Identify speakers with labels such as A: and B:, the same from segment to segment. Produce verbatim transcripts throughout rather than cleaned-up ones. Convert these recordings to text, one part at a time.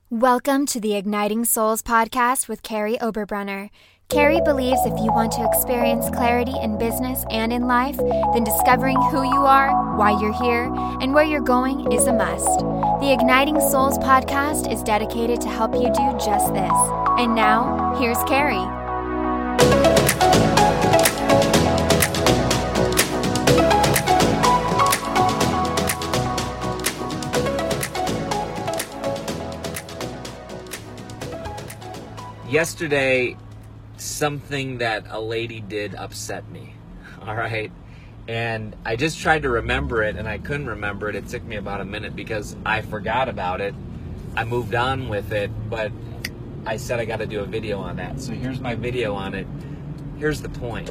A: Welcome to the Igniting Souls podcast with Carrie Oberbrunner. Carrie believes if you want to experience clarity in business and in life, then discovering who you are, why you're here, and where you're going is a must. The Igniting Souls podcast is dedicated to help you do just this. And now, here's Carrie.
B: Yesterday, something that a lady did upset me, all right? And I just tried to remember it, and I couldn't remember it. It took me about a minute because I forgot about it. I moved on with it, but I said I got to do a video on that. So here's my video on it. Here's the point.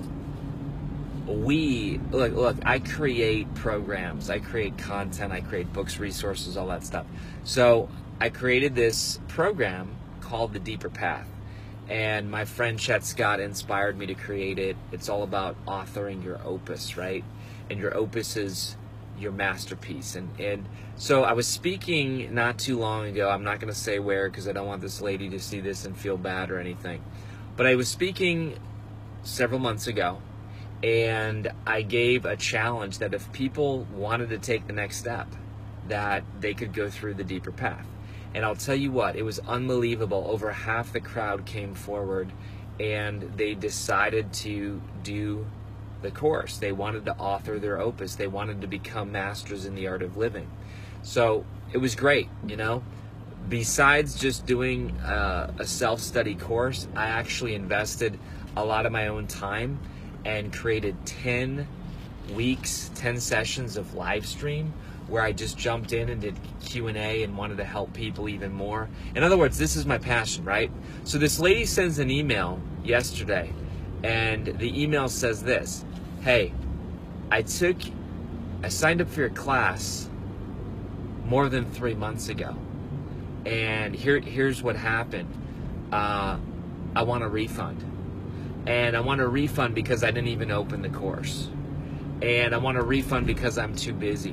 B: We, look, look, I create programs. I create content. I create books, resources, all that stuff. So I created this program called The Deeper Path. And my friend Chet Scott inspired me to create it. It's all about authoring your opus, right? And your opus is your masterpiece. And, and so I was speaking not too long ago. I'm not going to say where because I don't want this lady to see this and feel bad or anything. But I was speaking several months ago, and I gave a challenge that if people wanted to take the next step, that they could go through the deeper path. And I'll tell you what, it was unbelievable. Over half the crowd came forward and they decided to do the course. They wanted to author their opus. They wanted to become masters in the art of living. So it was great, you know. Besides just doing uh, a self-study course, I actually invested a lot of my own time and created ten weeks, ten sessions of live stream where I just jumped in and did Q and A and wanted to help people even more. In other words, this is my passion, right? So this lady sends an email yesterday, and the email says this: hey, I took, I signed up for your class more than three months ago, and here, here's what happened. Uh, I want a refund. And I want a refund because I didn't even open the course. And I want a refund because I'm too busy.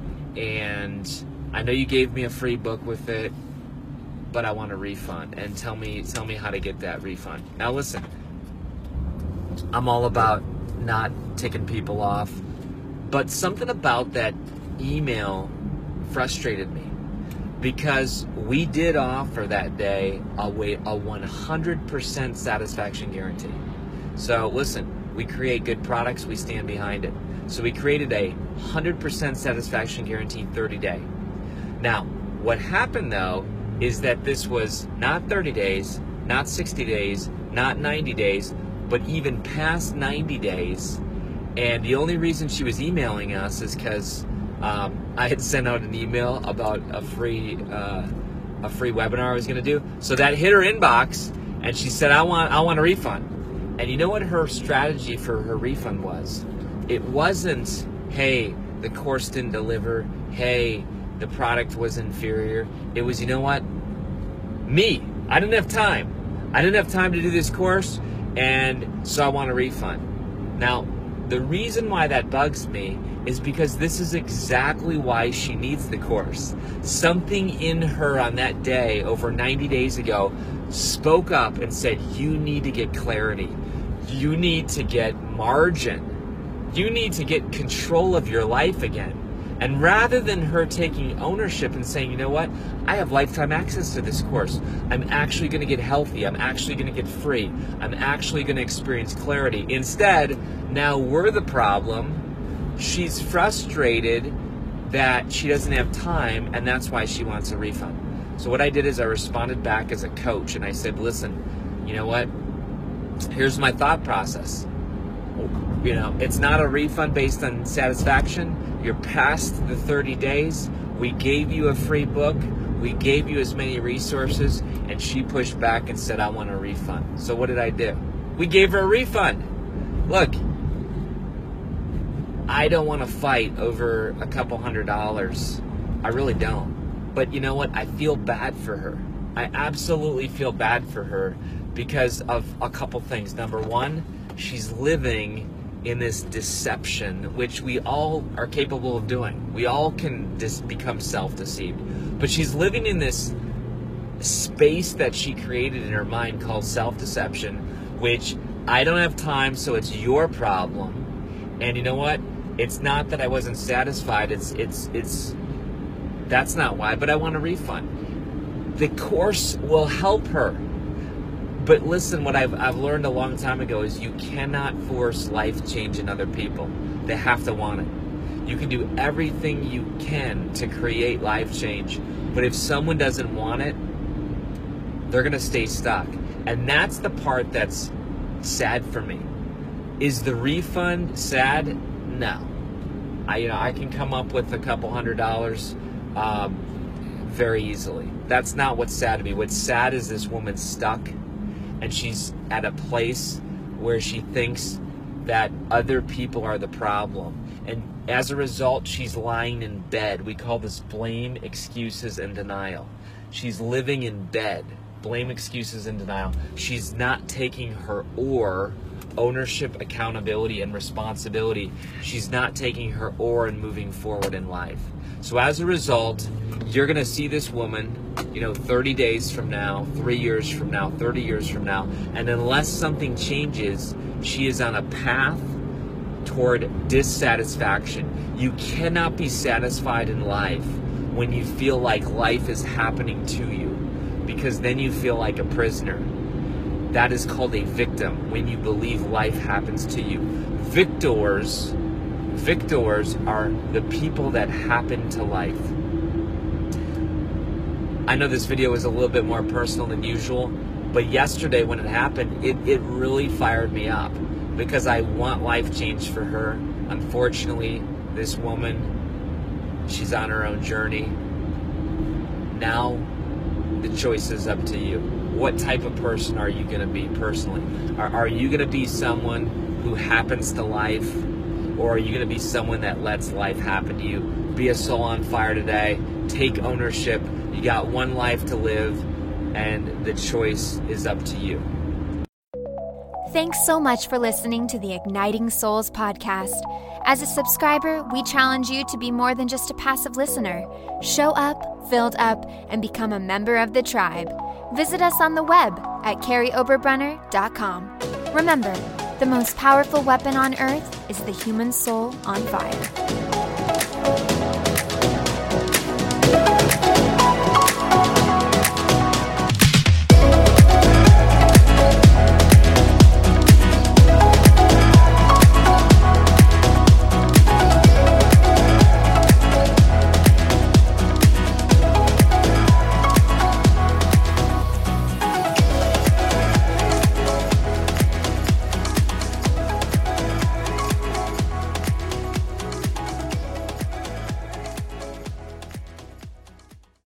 B: And I know you gave me a free book with it, but I want a refund. And tell me tell me how to get that refund. Now listen, I'm all about not ticking people off, but something about that email frustrated me because we did offer that day a way a one hundred percent satisfaction guarantee. So listen, we create good products, we stand behind it. So we created a one hundred percent satisfaction guarantee thirty day. Now, what happened though is that this was not thirty days, not sixty days, not ninety days, but even past ninety days. And the only reason she was emailing us is because um, I had sent out an email about a free uh, a free webinar I was going to do. So that hit her inbox, and she said, "I want I want a refund." And you know what her strategy for her refund was? It wasn't, hey, the course didn't deliver, hey, the product was inferior. It was, you know what? Me, I didn't have time. I didn't have time to do this course, and so I want a refund. Now, the reason why that bugs me is because this is exactly why she needs the course. Something in her on that day, over ninety days ago, spoke up and said, you need to get clarity. You need to get margin. You need to get control of your life again. And rather than her taking ownership and saying, you know what, I have lifetime access to this course. I'm actually going to get healthy. I'm actually going to get free. I'm actually going to experience clarity. Instead, now we're the problem. She's frustrated that she doesn't have time, and that's why she wants a refund. So what I did is I responded back as a coach, and I said, listen, you know what, here's my thought process. You know, it's not a refund based on satisfaction. You're past the thirty days. We gave you a free book. We gave you as many resources. And she pushed back and said, I want a refund. So what did I do? We gave her a refund. Look, I don't want to fight over a couple hundred dollars. I really don't. But you know what? I feel bad for her. I absolutely feel bad for her because of a couple things. Number one, she's living in this deception, which we all are capable of doing. We all can dis- become self-deceived. But she's living in this space that she created in her mind called self-deception, which I don't have time, so it's your problem. And you know what? It's not that I wasn't satisfied. It's, it's, it's, that's not why, but I want a refund. The course will help her. But listen, what I've, I've learned a long time ago is you cannot force life change in other people. They have to want it. You can do everything you can to create life change, but if someone doesn't want it, they're going to stay stuck. And that's the part that's sad for me. Is the refund sad? No. I, you know, I can come up with a couple hundred dollars um, very easily. That's not what's sad to me. What's sad is this woman's stuck, and she's at a place where she thinks that other people are the problem. And as a result, she's lying in bed. We call this blame, excuses, and denial. She's living in bed. Blame, excuses, and denial. She's not taking her or ownership, accountability, and responsibility. She's not taking her or and moving forward in life. So as a result, you're going to see this woman, you know, thirty days from now, three years from now, thirty years from now, and unless something changes, she is on a path toward dissatisfaction. You cannot be satisfied in life when you feel like life is happening to you, because then you feel like a prisoner. That is called a victim, when you believe life happens to you. Victors, victors are the people that happen to life. I know this video is a little bit more personal than usual, but yesterday when it happened, it, it really fired me up because I want life change for her. Unfortunately, this woman, she's on her own journey. Now, the choice is up to you. What type of person are you going to be personally? Are, are you going to be someone who happens to life, or are you going to be someone that lets life happen to you? Be a soul on fire today. Take ownership. You got one life to live, and the choice is up to you.
A: Thanks so much for listening to the Igniting Souls podcast. As a subscriber, we challenge you to be more than just a passive listener. Show up, filled up, and become a member of the tribe. Visit us on the web at carrie oberbrunner dot com. Remember, the most powerful weapon on earth is the human soul on fire.